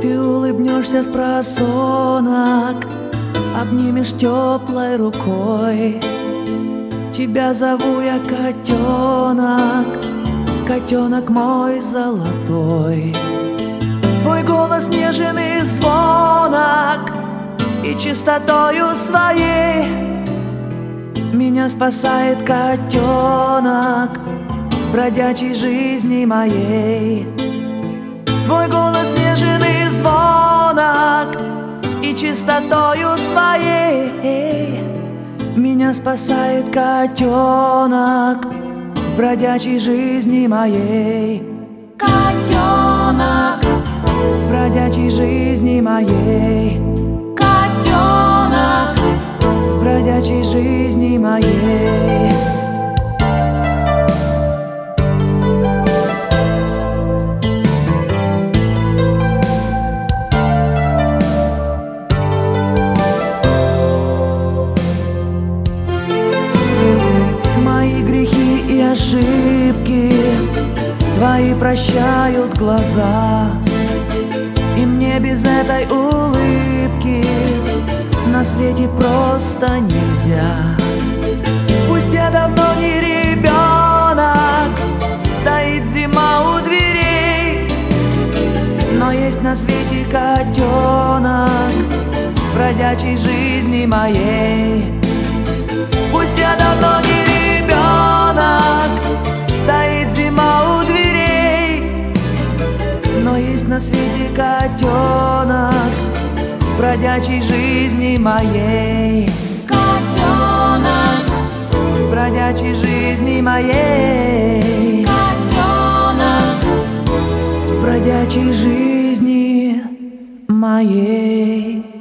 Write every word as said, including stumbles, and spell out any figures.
Ты улыбнешься с просонок, обнимешь теплой рукой. Тебя зову я котенок, котенок мой золотой. Твой голос нежен и звонок, и чистотою своей меня спасает котенок в бродячей жизни моей. Твой голос нежен и звонок, и чистотою своей меня спасает котенок в бродячей жизни моей. Котенок в бродячей жизни моей. Котенок в бродячей жизни моей. Мои грехи и ошибки твои прощают глаза, и мне без этой улыбки на свете просто нельзя. Пусть я давно не ребенок, стоит зима у дверей, но есть на свете котенок в бродячей жизни моей. Пусть я давно не ребенок, стоит зима у дверей, но есть на свете котенок в бродячей жизни моей. Котенок в бродячей жизни моей. Котенок в бродячей жизни моей.